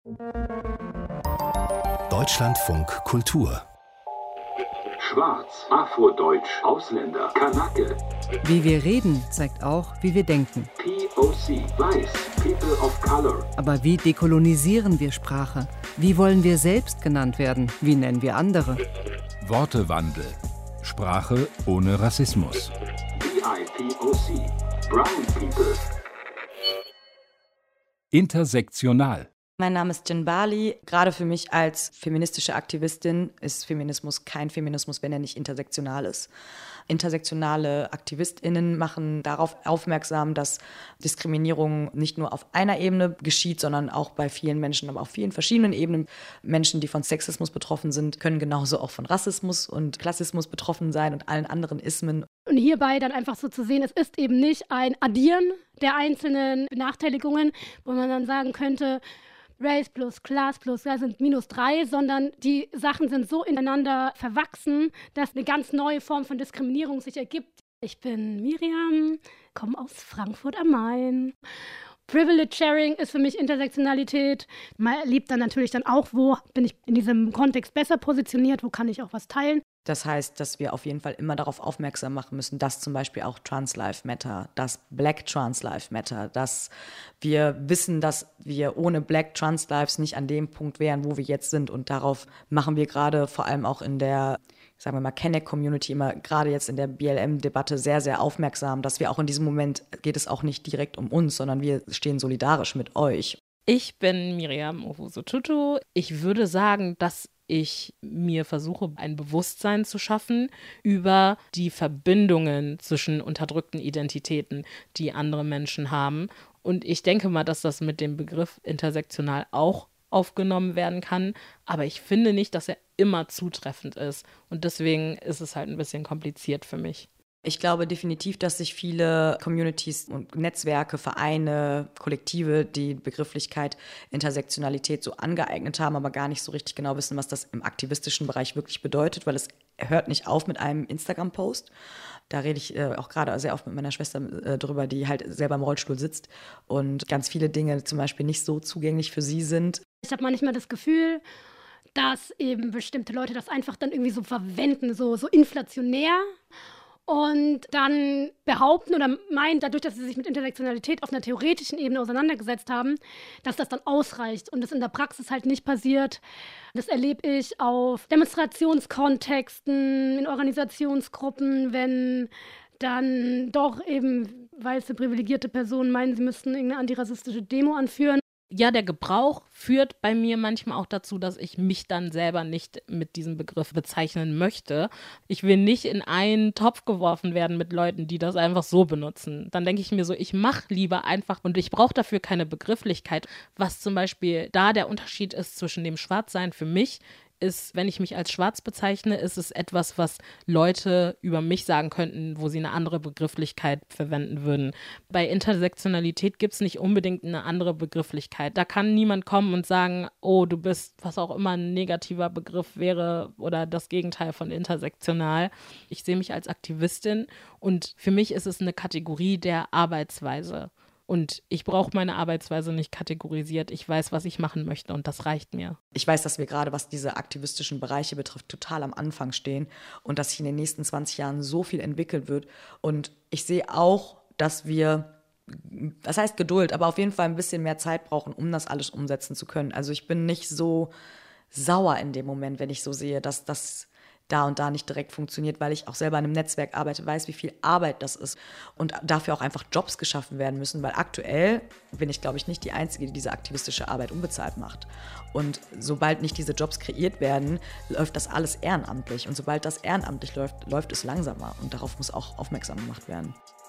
Deutschlandfunk Kultur. Schwarz, Afrodeutsch, Ausländer, Kanake. Wie wir reden, zeigt auch, wie wir denken. POC, Weiß, People of Color. Aber wie dekolonisieren wir Sprache? Wie wollen wir selbst genannt werden? Wie nennen wir andere? Wortewandel. Sprache ohne Rassismus. BIPOC, Brown People. Intersektional. Mein Name ist Jen Barley. Gerade für mich als feministische Aktivistin ist Feminismus kein Feminismus, wenn er nicht intersektional ist. Intersektionale AktivistInnen machen darauf aufmerksam, dass Diskriminierung nicht nur auf einer Ebene geschieht, sondern auch bei vielen Menschen, aber auf vielen verschiedenen Ebenen. Menschen, die von Sexismus betroffen sind, können genauso auch von Rassismus und Klassismus betroffen sein und allen anderen Ismen. Und hierbei dann einfach so zu sehen, es ist eben nicht ein Addieren der einzelnen Benachteiligungen, wo man dann sagen könnte, Race plus Class plus sind -3, sondern die Sachen sind so ineinander verwachsen, dass eine ganz neue Form von Diskriminierung sich ergibt. Ich bin Miriam, komme aus Frankfurt am Main. Privilege Sharing ist für mich Intersektionalität. Man erlebt dann natürlich dann auch, wo bin ich in diesem Kontext besser positioniert, wo kann ich auch was teilen. Das heißt, dass wir auf jeden Fall immer darauf aufmerksam machen müssen, dass zum Beispiel auch Trans Lives Matter, dass Black Trans Lives Matter, dass wir wissen, dass wir ohne Black Trans Lives nicht an dem Punkt wären, wo wir jetzt sind. Und darauf machen wir gerade vor allem auch in der, sagen wir mal, Kenneck-Community immer, gerade jetzt in der BLM-Debatte sehr, sehr aufmerksam, dass wir auch in diesem Moment, geht es auch nicht direkt um uns, sondern wir stehen solidarisch mit euch. Ich bin Miriam Owusu-Tutu. Ich würde sagen, dass ich mir versuche, ein Bewusstsein zu schaffen über die Verbindungen zwischen unterdrückten Identitäten, die andere Menschen haben. Und ich denke mal, dass das mit dem Begriff intersektional auch aufgenommen werden kann. Aber ich finde nicht, dass er immer zutreffend ist. Und deswegen ist es halt ein bisschen kompliziert für mich. Ich glaube definitiv, dass sich viele Communities und Netzwerke, Vereine, Kollektive die Begrifflichkeit Intersektionalität so angeeignet haben, aber gar nicht so richtig genau wissen, was das im aktivistischen Bereich wirklich bedeutet, weil es hört nicht auf mit einem Instagram-Post. Da rede ich auch gerade sehr oft mit meiner Schwester drüber, die halt selber im Rollstuhl sitzt und ganz viele Dinge zum Beispiel nicht so zugänglich für sie sind. Ich habe manchmal das Gefühl, dass eben bestimmte Leute das einfach dann irgendwie so verwenden, so inflationär. Und dann behaupten oder meinen, dadurch, dass sie sich mit Intersektionalität auf einer theoretischen Ebene auseinandergesetzt haben, dass das dann ausreicht und das in der Praxis halt nicht passiert. Das erlebe ich auf Demonstrationskontexten, in Organisationsgruppen, wenn dann doch eben weiße, privilegierte Personen meinen, sie müssten irgendeine antirassistische Demo anführen. Ja, der Gebrauch führt bei mir manchmal auch dazu, dass ich mich dann selber nicht mit diesem Begriff bezeichnen möchte. Ich will nicht in einen Topf geworfen werden mit Leuten, die das einfach so benutzen. Dann denke ich mir so, ich mache lieber einfach und ich brauche dafür keine Begrifflichkeit. Was zum Beispiel da der Unterschied ist zwischen dem Schwarzsein für mich ist, wenn ich mich als schwarz bezeichne, ist es etwas, was Leute über mich sagen könnten, wo sie eine andere Begrifflichkeit verwenden würden. Bei Intersektionalität gibt es nicht unbedingt eine andere Begrifflichkeit. Da kann niemand kommen und sagen, oh, du bist, was auch immer ein negativer Begriff wäre oder das Gegenteil von intersektional. Ich sehe mich als Aktivistin und für mich ist es eine Kategorie der Arbeitsweise. Und ich brauche meine Arbeitsweise nicht kategorisiert. Ich weiß, was ich machen möchte und das reicht mir. Ich weiß, dass wir gerade, was diese aktivistischen Bereiche betrifft, total am Anfang stehen und dass sich in den nächsten 20 Jahren so viel entwickelt wird. Und ich sehe auch, dass wir, das heißt Geduld, aber auf jeden Fall ein bisschen mehr Zeit brauchen, um das alles umsetzen zu können. Also ich bin nicht so sauer in dem Moment, wenn ich so sehe, dass das da und da nicht direkt funktioniert, weil ich auch selber in einem Netzwerk arbeite, weiß, wie viel Arbeit das ist und dafür auch einfach Jobs geschaffen werden müssen, weil aktuell bin ich, glaube ich, nicht die Einzige, die diese aktivistische Arbeit unbezahlt macht. Und sobald nicht diese Jobs kreiert werden, läuft das alles ehrenamtlich und sobald das ehrenamtlich läuft, läuft es langsamer und darauf muss auch aufmerksam gemacht werden.